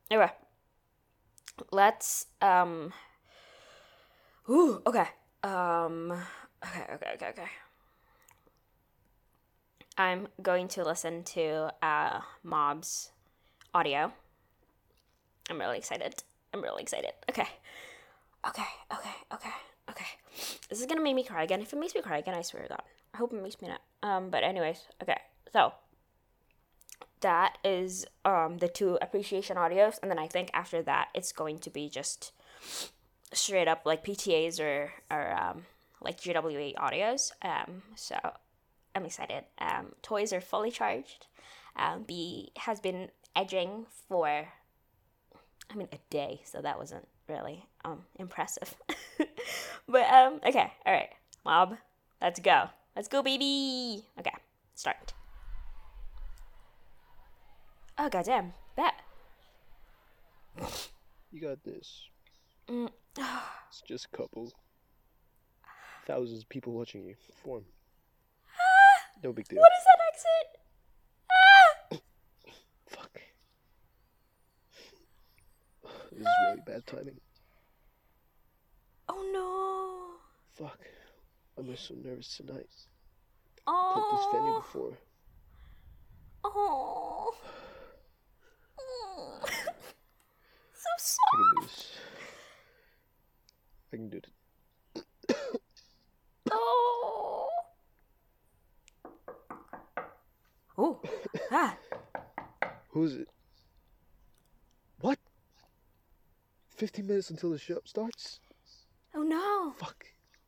Anyway, let's Ooh, okay. Okay. I'm going to listen to Mob's audio. I'm really excited. Okay. Okay. This is gonna make me cry again. If it makes me cry again, I swear to God. I hope it makes me not. But anyways, okay. So that is the two appreciation audios, and then I think after that it's going to be just straight up like PTAs or like GWA audios. So I'm excited. Toys are fully charged. B has been edging for, a day, so that wasn't really impressive. But okay, all right, Mob, let's go, baby. Okay, start. Oh goddamn, bet. You got this. Mm. It's just a couple. Thousands of people watching you perform. No big deal. What is that accent? Fuck. This is really bad timing. Oh no. Fuck. I'm so nervous tonight. Played this venue Oh. before. Oh. So I can do soft. this. I can do it. Oh. Oh. Ah. Who's it? What? 15 minutes until the show starts? Oh no. Fuck.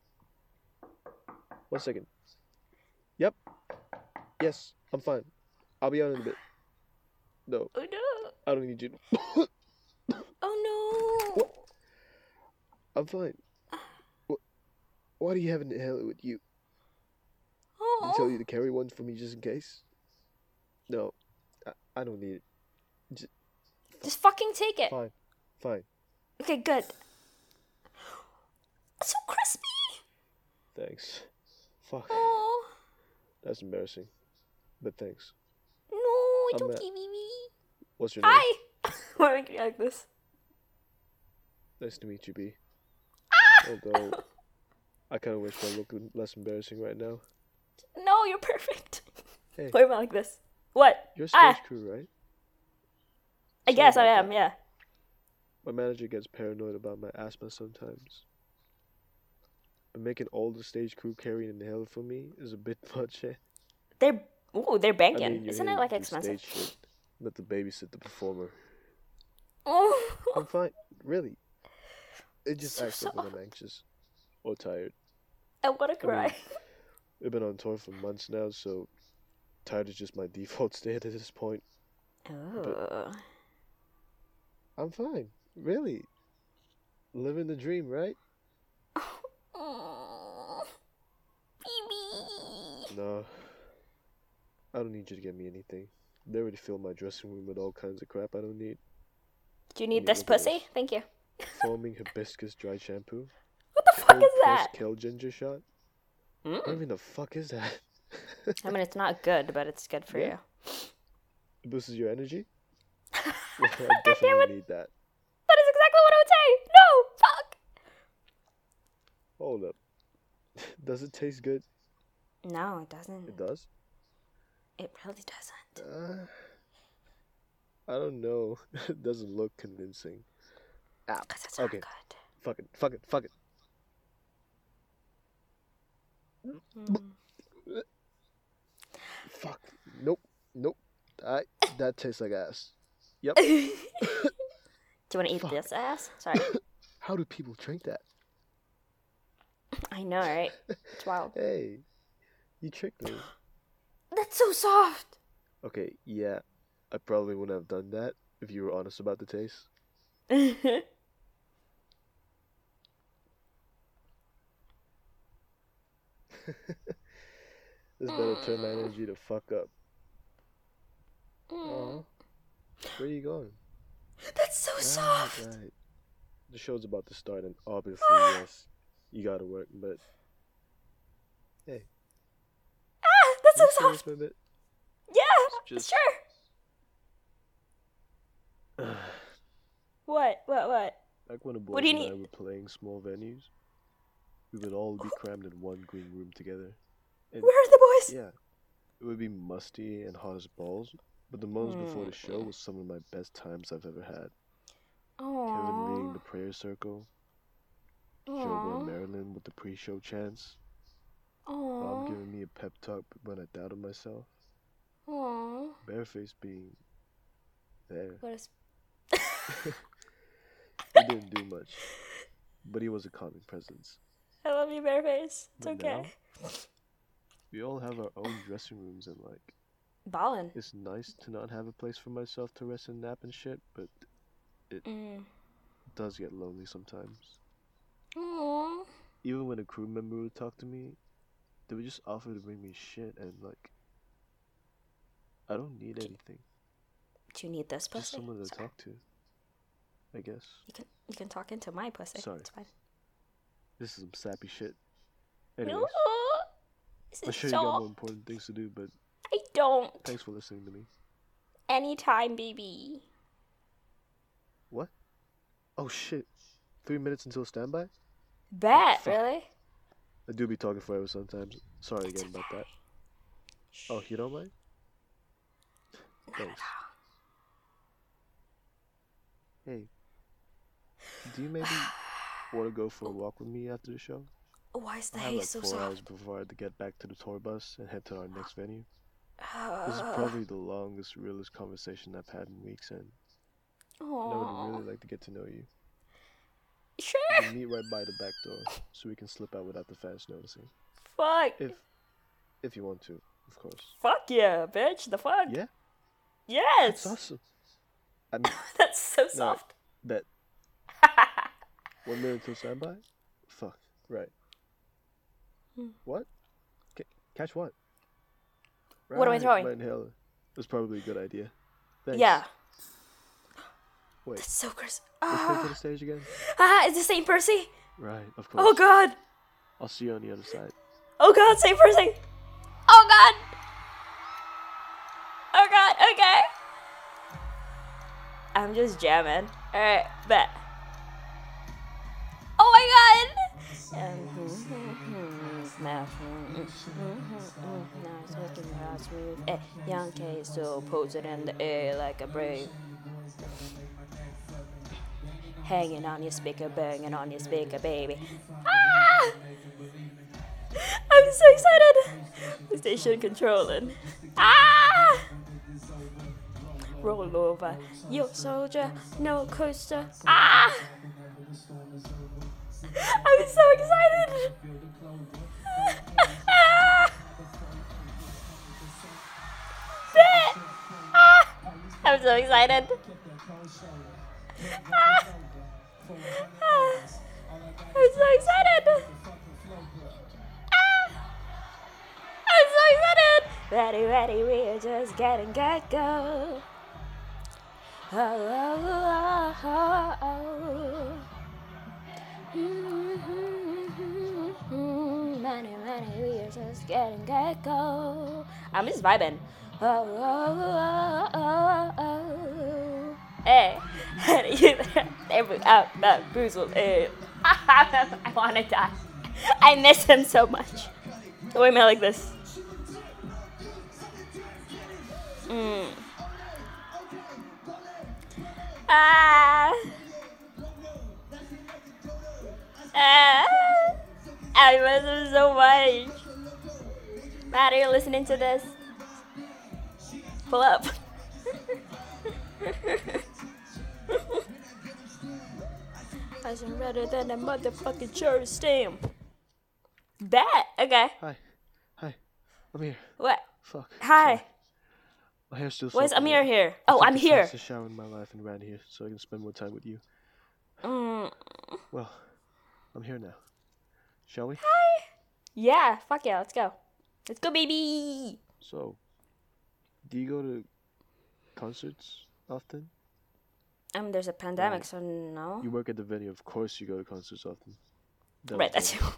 1 second. Yep. Yes, I'm fine. I'll be out in a bit. No, Oh no. I don't need you. Oh no. What? I'm fine. Why do you have an inhaler with you? Did he tell Oh. you to carry one for me just in case? No, I don't need it. Just fucking take it. Fine, fine. Okay, good. So crispy. Thanks. Fuck, Oh. that's embarrassing. But thanks. No, I'm don't Matt. give me. What's your name? Hi. Why make me like this? Nice to meet you, B. Although, I kind of wish I looked less embarrassing right now. No, you're perfect. Hey, Why am I like this? What? you're a stage crew, right? I Sorry guess I about am. that. Yeah. My manager gets paranoid about my asthma sometimes. But making all the stage crew carry an inhaler for me is a bit much, eh? They're I banking. mean, you're Isn't here it to like do expensive? stage shit, not to babysit the performer. Oh. I'm fine, really. It just So acts up when soft. I'm anxious or tired. I wanna I mean, cry. we've been on tour for months now, so tired is just my default state at this point. But Oh. I'm fine, really. Living the dream, right? Oh. Baby. No, I don't need you to get me anything. They already filled my dressing room with all kinds of crap I don't need. Do you I need mean, this look at pussy? this. Thank you. Foaming hibiscus dry shampoo. What the fuck Cold is pressed that? kale ginger shot. What Mm. even the fuck is that? I mean, it's not good, but it's good for Yeah? you. It boosts your energy? God Well, I damn definitely it! need that. That is exactly what I would say. No, fuck. Hold up. Does it taste good? No, it It doesn't. does? It really doesn't. I don't know. It doesn't look convincing. Ah, Cause it's not okay. good. Fuck it. Mm. Fuck. Nope. I, that tastes like ass. Yep. Do you want to eat Fuck. this ass? Sorry. How do people drink that? I know, right? It's wild. Hey, you tricked me. That's so soft. Okay, yeah. I probably wouldn't have done that if you were honest about the taste. This better turn my energy to fuck up. Aw, where are you going? That's so soft. Right. The show's about to start, and obviously, Ah, yes, you gotta work, but hey, that's can so you stay soft. for a bit? Yeah, Just, sure. What? Back when the What boys do you and I need? were playing small venues, we would all be crammed in one green room together. And Where are the boys? yeah, it would be musty and hot as balls, but the moments before the show was some of my best times I've ever had. Kevin leading Aww. the prayer circle, Jobo and Aww. Marilyn with the pre-show chants, Mom Aww. giving me a pep talk when I doubted myself, Aww. Bareface being there. What is? He didn't do much, but he was a calming presence. I love you, Bareface. It's But okay. now, we all have our own dressing rooms and like, Ballin'. it's nice to not have a place for myself to rest and nap and shit, but it does get lonely sometimes. Aww. Even when a crew member would talk to me, they would just offer to bring me shit and like, I don't need anything. Do you need this pussy? Just someone to Sorry. talk to, I guess. You can talk into my pussy. Sorry. It's fine. This is some sappy shit. Anyways, No. This I'm is sure you got so. more important things to do, but I don't. thanks for listening to me. Anytime, baby. What? Oh shit. 3 minutes until standby? Bet, Fuck. really? I do be talking forever sometimes. Sorry again about that. Oh, you don't mind? Thanks. Hey, do you maybe want to go for a walk with me after the show? Why is the I have hay like so 4 hours soft? before I have to get back to the tour bus and head to our next venue. This is probably the longest, realest conversation I've had in weeks, and I would really like to get to know you. We Sure. can meet right by the back door, so we can slip out without the fans noticing. Fuck. If you want to, of course. Fuck yeah, bitch. The fuck? Yeah, Yes. that's awesome. I mean, That's so no, soft. bet. 1 minute till standby? Fuck, right. What? Catch what? What am I throwing? My inhaler. That's probably a good idea. Thanks. Yeah. Wait, That's so gross. let's take to the stage again? It's the same Percy. Right, of course. Oh god. I'll see you on the other side. Oh god, same Percy. Oh god. Oh god, okay. I'm just jamming. Alright, bet. Oh my god. Young K still posing in the air like a brave. Hanging on your speaker, banging on your speaker, baby. Ah! I'm so excited. The station controlling. Ah! Roll over, your soldier, no coaster. Ah! I'm so excited. Ah! Ah! I'm so excited. Ah! Ah! I'm so excited. Ah! I'm so excited. Ready, we're just getting go. Oh, oh, oh, oh, oh. Money, we are just getting go. I'm just vibing. Oh, oh, oh, oh, oh. Hey, Boozled. I want to die. I miss him so much. Why am I like this? I miss him so much. Matt, are you listening to this? Pull up. I am redder than a motherfucking cherry stamp. Bet. Okay. Hi. I'm here. What? Fuck. Hi. Sorry. My hair's still Why is soaking Amir wet. here? I Oh, took I'm the here. fastest shower in my life and ran here so I can spend more time with you. Well, I'm here now. Shall we? Hi. Yeah. Fuck yeah. Let's go. Let's go, baby. So, do you go to concerts often? There's a pandemic, Right. so no. You work at the venue, of course you go to concerts often. Right, that's you.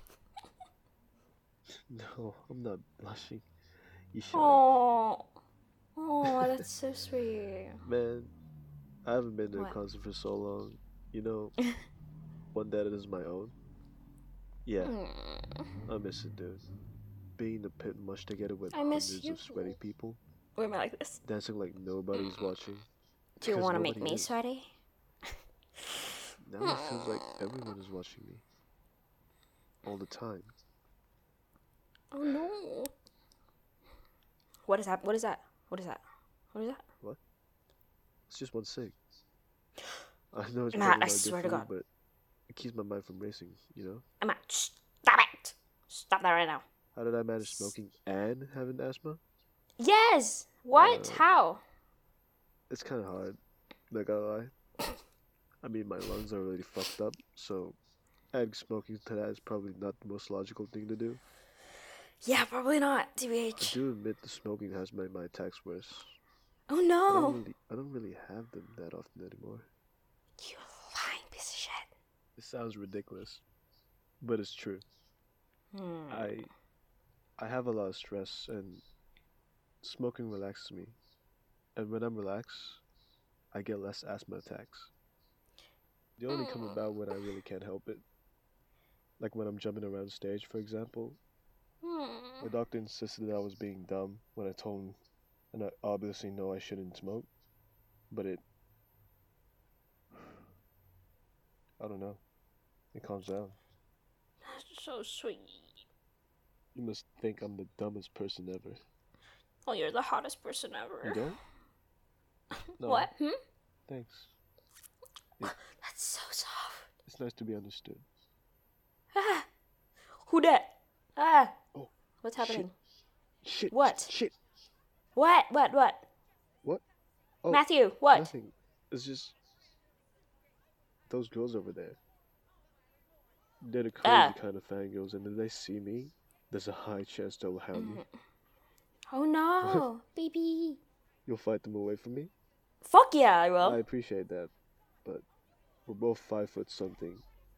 No, I'm not blushing. You should. Oh, that's so sweet. Man, I haven't been to a What? concert for so long. You know, one that is my own. Yeah, Mm, I miss it, dude. Being in the pit much together with I miss hundreds you. of sweaty people, Why am I like this? dancing like nobody's watching, Do you because want to make nobody me is. sweaty? Now it feels like everyone is watching me all the time. Oh no. What is that? What is that? What is that? What is that? What? It's just one cig. I know it's Matt, probably I not good swear for to you, God. but it keeps my mind from racing, you know? Matt, stop it! Stop that right now. How did I manage smoking and having asthma? Yes! What? Uh, How? it's kind of hard, not gonna lie. I mean, my lungs are already fucked up, so adding smoking to that is probably not the most logical thing to do. Yeah, probably not, I TBH. do admit the smoking has made my attacks worse. Oh no! I don't really have them that often anymore. You lying piece of shit. It sounds ridiculous, but it's true. I I have a lot of stress, and smoking relaxes me. And when I'm relaxed, I get less asthma attacks. They only come about when I really can't help it. Like when I'm jumping around stage, for example. My doctor insisted that I was being dumb when I told him, and I obviously know I shouldn't smoke, but I don't know, it calms down. That's so sweet. You must think I'm the dumbest person ever. Oh, you're the hottest person ever. You don't? No. What? Thanks. That's so soft. It's nice to be understood. Ah. Who that? Ah. Oh. What's happening? Shit. What? Shit. What? What? Oh, Matthew, what? nothing. It's just those girls over there. They're the crazy kind of fangirls, and if they see me, there's a high chance they'll hound me. Oh no, baby. You'll fight them away from me? Fuck yeah, I I will. appreciate that, but we're both 5 foot something.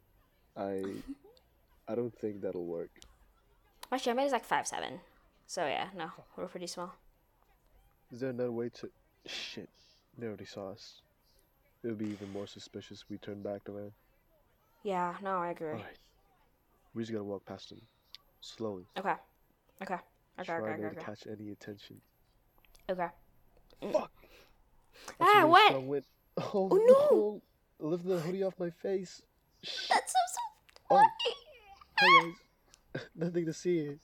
I don't think that'll work. My shaman is like 5'7". So yeah, no, we're pretty small. Is there another way to... Shit, they already saw us. It would be even more suspicious if we turned back around. Yeah, no, I agree. Alright, we're just gonna walk past them. Slowly. Okay. Try not to catch any attention. Okay. Fuck! Ah, what? Strong wind. Oh, no! no! Lift the hoodie off my face. That's so soft. Oh. Why? Hi guys. Nothing to see here.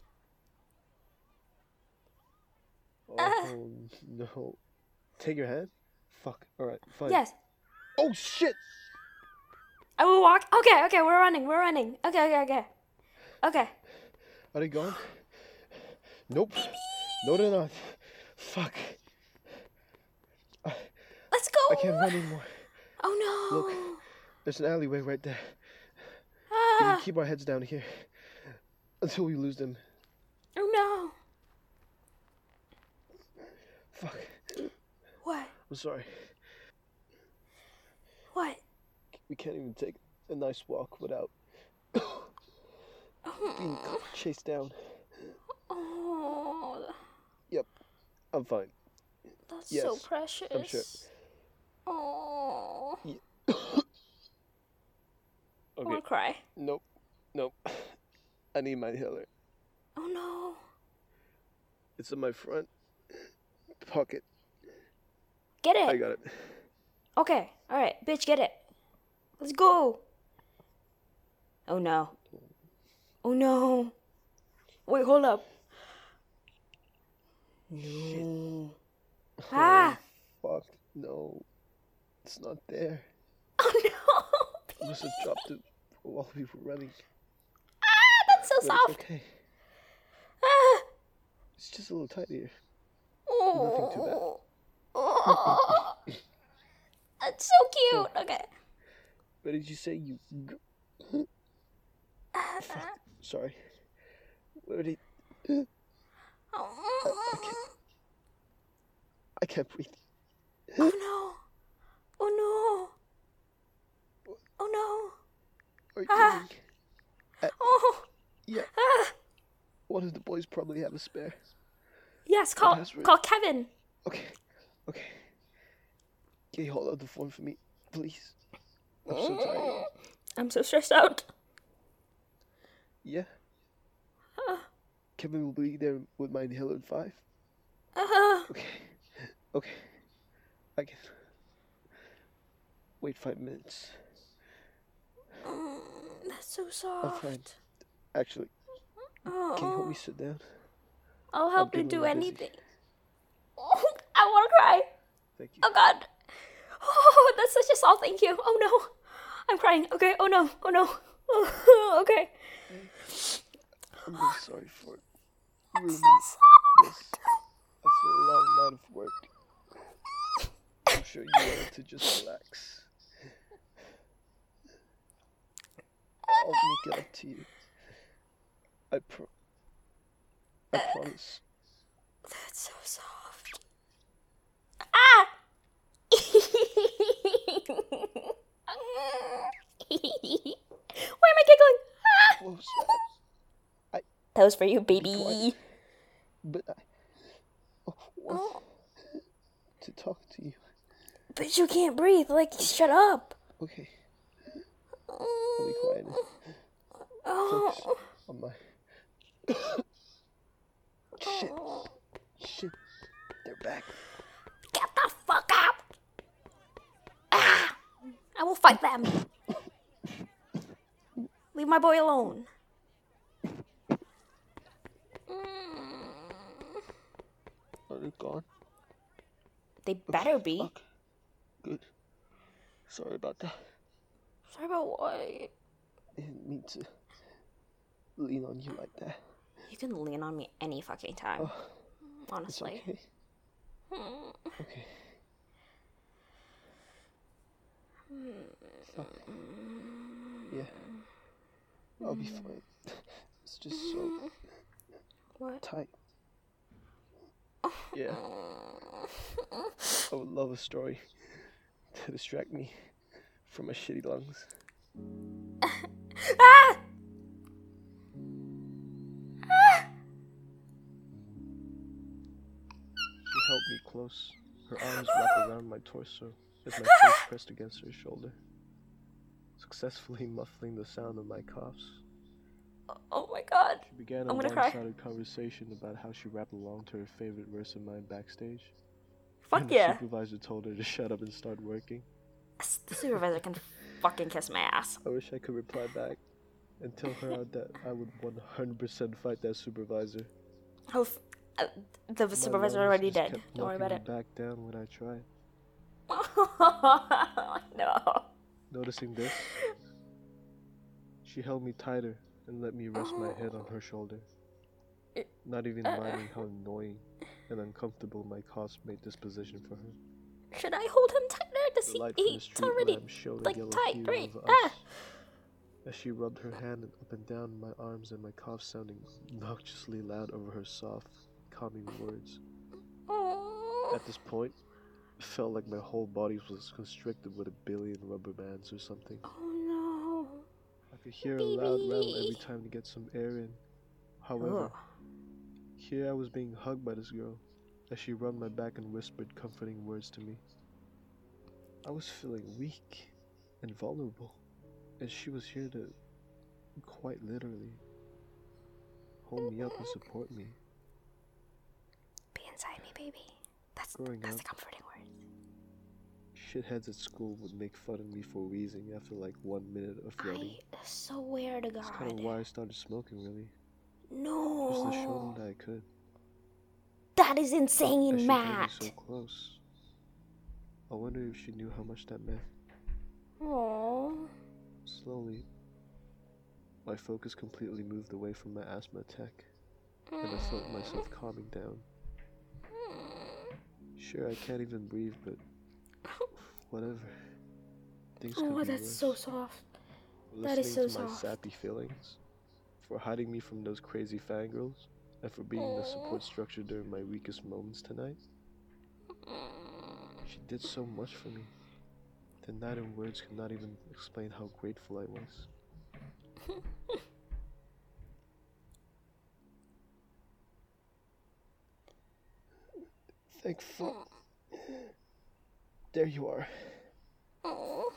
Oh no. Take your hand? Fuck. Alright, fine. Yes. Oh shit! I will walk. Okay, we're running. Okay. Are they gone? Nope. No, they're not. Fuck. Let's go. I can't run anymore. Oh no. Look, there's an alleyway right there. We Ah. can keep our heads down here until we lose them. Oh no. Fuck. What? I'm sorry. What? We can't even take a nice walk without being chased down. Oh, Yep, I'm fine. that's Yes, so precious. I'm sure. Oh. Yeah. I Okay. want to cry. Nope. I need my inhaler. Oh no. It's in my front pocket. Get I it. got it. Okay. All right, bitch, get it. Let's go. Oh no. Oh no. Wait, hold up. No. Ah. Oh, fuck. No. It's not there. Oh no. I must have dropped it while we were running. Ah, that's so But soft. it's okay. Ah. It's just a little tight here. Oh. Nothing too bad. Oh. That's so cute. Okay. What did you say? You... Fuck. Sorry. Where did... I can't breathe. Oh no. Oh no. Oh no. Are you Ah. kidding? Oh. Yeah. Ah. One of the boys probably have a spare. Yes, call password. Kevin. Okay. Can you hold out the phone for me, please? I'm so tired. I'm so stressed out. Yeah. Kevin will be there with my inhaler in 5. Okay. Okay. I can wait 5 minutes. That's so I'm soft. fine. Actually, can you help me sit down? I'll help you getting a do little busy. anything. I want to cry. Thank you. Oh God. Oh, that's such a soft thank you. Oh no. I'm crying. Okay. Oh no. Oh no. Okay. I'm really sorry for ruining So soft. this after a long night of work. I'm sure you wanted to just relax. I'll make it up to you. I promise. That's so soft. Ah! Why am I giggling? Ah! Close. That was for you, Be baby. quiet. But I want to talk to you. But you can't breathe. Like, shut up. Okay. I'll be quiet. Focus on my... Shit. They're back. Get the fuck out. Ah! I will fight them. Leave my boy alone. Are they gone? They better be. Fuck. Good. Sorry about that. Sorry about what? I didn't mean to lean on you like that. You can lean on me any fucking time. It's Honestly. okay. Okay. Fuck. Yeah. I'll be fine. It's just so What? tight. Yeah. I would love a story to distract me from my shitty lungs. Ah! She held me close, her arms wrapped around my torso as my face pressed against her shoulder, successfully muffling the sound of my coughs. Oh my God. She began a I'm gonna cry. one-sided conversation about how she rapped along to her favorite verse of mine backstage. Fuck And yeah. the supervisor told her to shut up and start working. The supervisor can fucking kiss my ass. I wish I could reply back and tell her that I would 100% fight that supervisor. Oh, the supervisor already did. Don't worry about it. Back down when I tried. No. Noticing this, she held me tighter and let me rest my head on her shoulder, not even minding how annoying and uncomfortable my coughs made this position for her. Should I hold him tighter? Does The light from the he's street already lamp showed a like yellow tight, hue right? over Ah. us. As she rubbed her hand up and down my arms and my cough sounding obnoxiously loud over her soft, calming words. At this point, it felt like my whole body was constricted with 1 billion rubber bands or something. Oh I could hear a loud rattle every time to get some air in. However, here I was being hugged by this girl as she rubbed my back and whispered comforting words to me. I was feeling weak and vulnerable, and she was here to, quite literally, hold me up and support me. Be inside me, baby. That's the comforting words. Shitheads at school would make fun of me for wheezing after like 1 minute of running. I swear to God. That's kind of why I started smoking, really. No. Just to show them that I could. That is insane, As she Matt. came so close. I wonder if she knew how much that meant. Aww. Slowly, my focus completely moved away from my asthma attack, and I felt myself calming down. Sure, I can't even breathe, but whatever. Things could be that's worse. so soft. For That is so listening to my soft. sappy feelings, for hiding me from those crazy fangirls, and for being the support structure during my weakest moments tonight. She did so much for me. The night in words could not even explain how grateful I was. Thank fuck. There you are. Oh.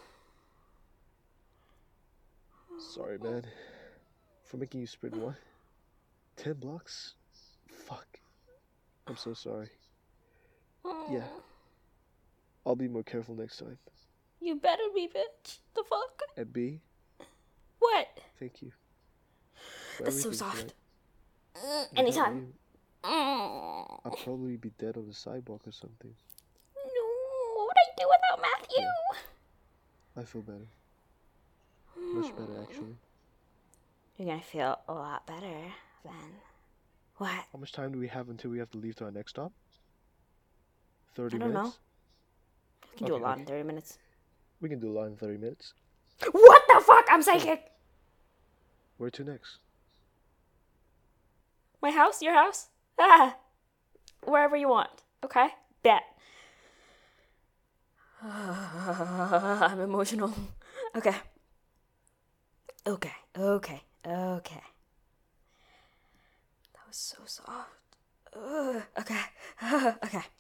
Sorry, man. For making you sprint what? 10 blocks? Fuck. I'm so sorry. Yeah. I'll be more careful next time. You better be, bitch. The fuck? And B, What? thank you for That's so everything soft. tonight. Without Anytime. you, No. I'd probably be dead on the sidewalk or something. What would I do without Matthew? I feel better. Much better, actually. You're gonna feel a lot better then. What? How much time do we have until we have to leave to our next stop? I 30 don't know. minutes? We can do a lot in 30 minutes. We can do a lot in 30 minutes. What the fuck? I'm psychic. Where to next? My house? Your house? Ah. Wherever you want. Okay? Bet. I'm emotional. Okay. Okay. Okay. Okay. That was so soft. Okay. Okay.